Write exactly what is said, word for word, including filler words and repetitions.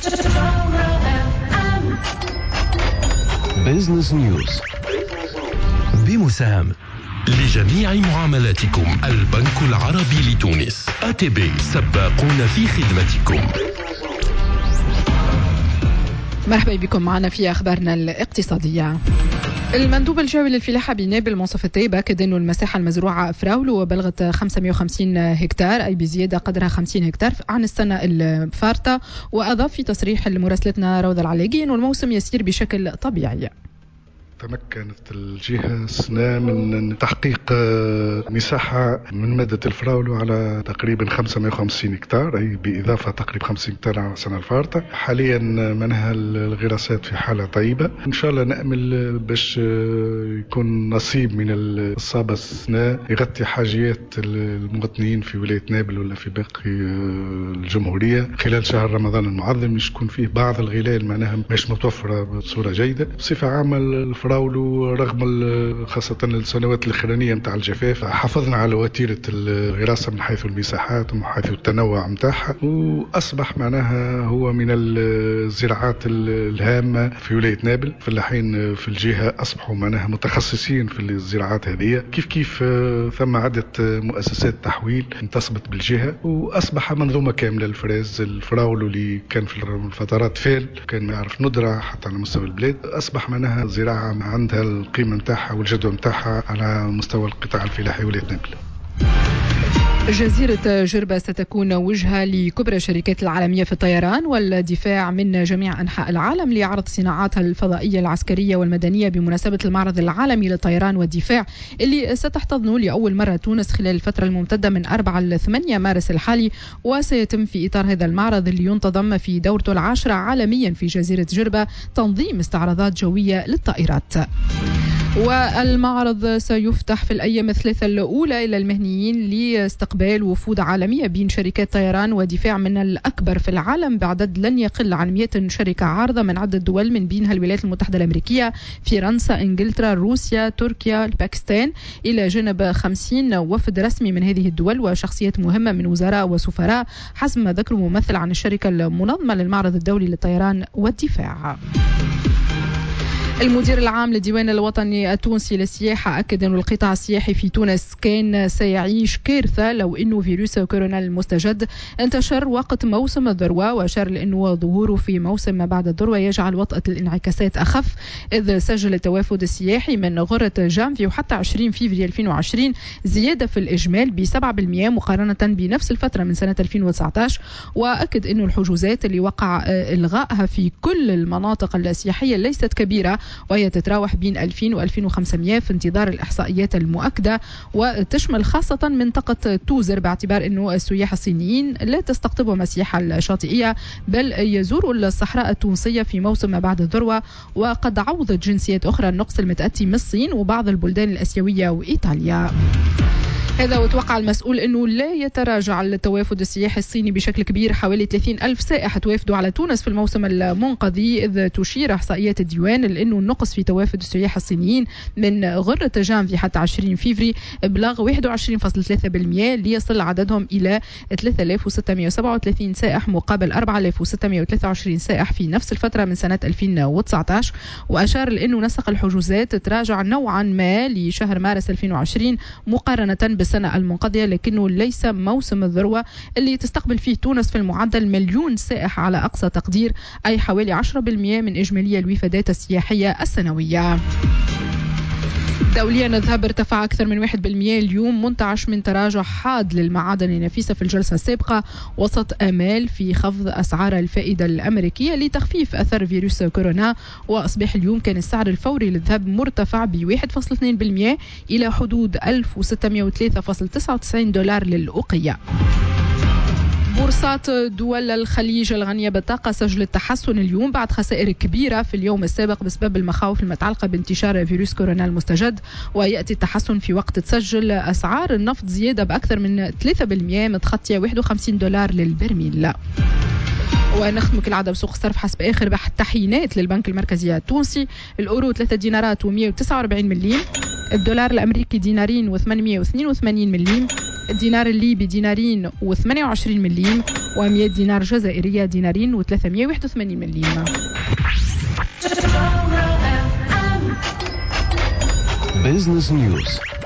بيزنس نيوز بمساهمة لجميع معاملاتكم البنك العربي لتونس. إيه تي بي سباقون في خدمتكم. مرحبا بكم معنا في أخبارنا الاقتصادية. المندوب الجوي للفلاحة بنابل منصف الطيب أكد أن المساحة المزروعة فراولو بلغت خمسمائة وخمسين هكتار، أي بزيادة قدرها خمسين هكتار عن السنة الفارطة. وأضاف في تصريح لمراسلتنا روضة العلاقي أن الموسم يسير بشكل طبيعي. تمكنت الجهة السنة من تحقيق مساحة من مادة الفراولو على تقريبا خمسمائة وخمسين هكتار، أي بإضافة تقريبا خمسين هكتار على السنة الفارطة. حاليا منها الغراسات في حالة طيبة، إن شاء الله نأمل باش يكون نصيب من الصابة السنة يغطي حاجيات المواطنين في ولاية نابل ولا في باقي الجمهورية خلال شهر رمضان المعظم، مش يكون فيه بعض الغلال معناها مش متوفرة بصورة جيدة. بصفة عامة الفراولو رغم خاصة السنوات الأخرانية متاع الجفاف حافظنا على وتيرة الغراسة من حيث المساحات ومن حيث التنوع متاعها، وأصبح معناها هو من الزراعات الهامة في ولاية نابل. فلاحين في الجهة أصبحوا معناها متخصصين في الزراعات هذه، كيف كيف ثم عدة مؤسسات تحويل انتصبت بالجهة، وأصبح منظومة كاملة الفراز. الفراولو اللي كان في الفترات فال كان ما يعرف ندرة حتى على مستوى البلاد، أصبح معناها زراعة عندها القيمة متاعها والجدوى متاعها على مستوى القطاع الفلاحي ولاية نابل. جزيرة جربة ستكون وجهة لكبرى الشركات العالمية في الطيران والدفاع من جميع أنحاء العالم لعرض صناعاتها الفضائية العسكرية والمدنية بمناسبة المعرض العالمي للطيران والدفاع اللي ستحتضنه لأول مرة تونس خلال الفترة الممتدة من أربعة إلى ثمانية مارس الحالي. وسيتم في إطار هذا المعرض اللي ينتظم في دورته العاشرة عالميا في جزيرة جربة تنظيم استعراضات جوية للطائرات. والمعرض سيفتح في الأيام الثلاثة الأولى إلى المهنيين لاستقبال وفود عالمية بين شركات طيران ودفاع من الأكبر في العالم بعدد لن يقل عن مئة شركة عارضة من عدة دول، من بينها الولايات المتحدة الأمريكية، فرنسا، إنجلترا، روسيا، تركيا، الباكستان، إلى جانب خمسين وفد رسمي من هذه الدول وشخصيات مهمة من وزراء وسفراء، حسب ما ذكر ممثل عن الشركة المنظمة للمعرض الدولي للطيران والدفاع. المدير العام للديوان الوطني التونسي للسياحة أكد أن القطاع السياحي في تونس كان سيعيش كارثة لو أنه فيروس كورونا المستجد انتشر وقت موسم الذروة، وأشار لأنه ظهوره في موسم ما بعد الذروة يجعل وطأة الانعكاسات أخف، إذ سجل التوافد السياحي من غرة جانفي وحتى عشرين فيفري ألفين وعشرين زيادة في الإجمال بسبعة بالمئة مقارنة بنفس الفترة من سنة ألفين وتسعة عشر. وأكد أن الحجوزات اللي وقع إلغائها في كل المناطق السياحية ليست كبيرة، وهي تتراوح بين ألفين و ألفين وخمسمائة في انتظار الإحصائيات المؤكدة، وتشمل خاصة منطقة توزر باعتبار أنه السياح الصينيين لا تستقطبهم السياحة الشاطئية بل يزوروا الصحراء التونسية في موسم ما بعد الذروة. وقد عوضت جنسيات أخرى النقص المتأتي من الصين وبعض البلدان الآسيوية وإيطاليا. هذا وتوقع المسؤول أنه لا يتراجع التوافد السياحي الصيني بشكل كبير، حوالي ثلاثين ألف سائح توافدوا على تونس في الموسم المنقضي، إذ تشير إحصائيات الديوان لأنه النقص في توافد السياح الصينيين من غرة جانفي حتى عشرين فيفري بلغ واحد وعشرين فاصلة ثلاثة بالمئة ليصل عددهم إلى ثلاثة آلاف وستمائة وسبعة وثلاثين سائح مقابل أربعة آلاف وستمائة وثلاثة وعشرين سائح في نفس الفترة من سنة ألفين وتسعة عشر. وأشار لأنه نسق الحجوزات تراجع نوعا ما لشهر مارس ألفين وعشرين مقارنة بالسنة المنقضية، لكنه ليس موسم الذروة اللي تستقبل فيه تونس في المعدل مليون سائح على أقصى تقدير، أي حوالي عشرة بالمئة من إجمالية الوفادات السياحية السنوية. دوليا الذهب ارتفع أكثر من واحد بالمئة اليوم، منتعش من تراجع حاد للمعادن النفيسة في الجلسة السابقة وسط آمال في خفض أسعار الفائدة الأمريكية لتخفيف أثر فيروس كورونا. وأصبح اليوم كان السعر الفوري للذهب مرتفع ب واحد فاصلة اثنين بالمئة إلى حدود ألف وستمائة وثلاثة فاصلة تسعة وتسعين دولار للأوقية. بورصات دول الخليج الغنية بالطاقة سجلت تحسن اليوم بعد خسائر كبيرة في اليوم السابق بسبب المخاوف المتعلقة بانتشار فيروس كورونا المستجد. ويأتي التحسن في وقت تسجل أسعار النفط زيادة بأكثر من ثلاثة بالمئة متخطية واحد وخمسين دولار للبرميل. ونختم كالعادة بسوق الصرف حسب آخر تحيينات للبنك المركزي التونسي. الأورو ثلاثة دينارات ومئة وتسعة وأربعين مليم، الدولار الأمريكي دينارين وثمانمئة واثنين وثمانين مليم، الدينار الليبي دينارين وثمانية وعشرين مليم، و100 دينار جزائرية دينارين وثلاثمائة وواحد وثمانين مليم. Business News.